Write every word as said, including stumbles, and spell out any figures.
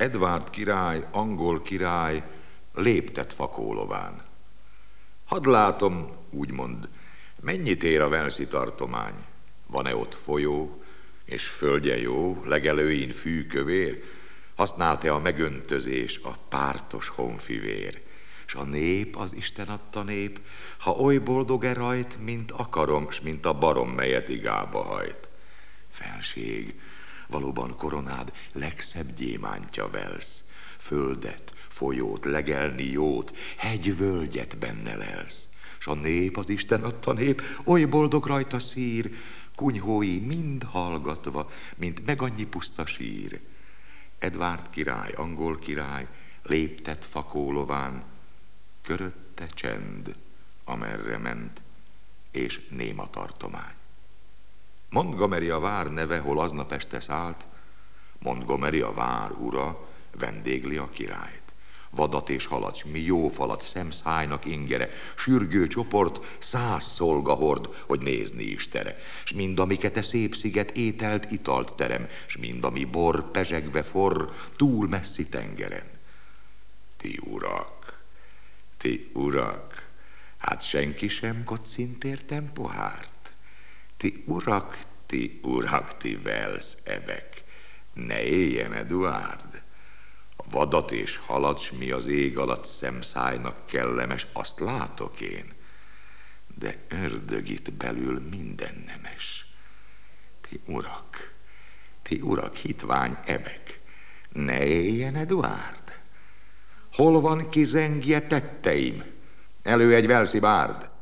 Edvárd király, angol király, léptet fakólován. Hadd látom, úgymond, mennyit ér a velszi tartomány? Van-e ott folyó, és földje jó, legelőin fűkövér? Használt-e a megöntözés a pártos honfivér? S a nép, az Isten adta nép, ha oly boldog-e rajt, mint akarom, s mint a barom, melyet igába hajt. Felség, valóban koronád legszebb gyémántja velsz, földet, folyót, legelni jót, hegy-völgyet benne lelsz. S a nép, az Isten adta nép, oly boldog rajta szír, kunyhói mind hallgatva, mint meg annyi puszta sír. Edvárd király, angol király, léptet fakólován, körötte csend, amerre ment, és néma tartomány. Montgomery a vár neve, hol aznap este szállt, Montgomery a vár ura, vendégli a királyt. Vadat és halat, s mi jó falat, szemszájnak ingere, sürgő csoport, száz szolga hord, hogy nézni is tere. S mind, amiket e szép sziget ételt, italt terem, s mind, ami bor, pezsegve forr, túl messzi tengeren. Ti urak, ti urak, hát senki sem kocintértem pohárt. Ti urak, ti urak, ti Wales ebek, ne éljen Eduárd. A vadat és halat, s mi az ég alatt szemszájnak kellemes, azt látok én, de ördög itt belül minden nemes. Ti urak, ti urak, hitvány ebek, ne éljen Eduárd. Hol van, ki zengje tetteim? Elő egy walesi bárd!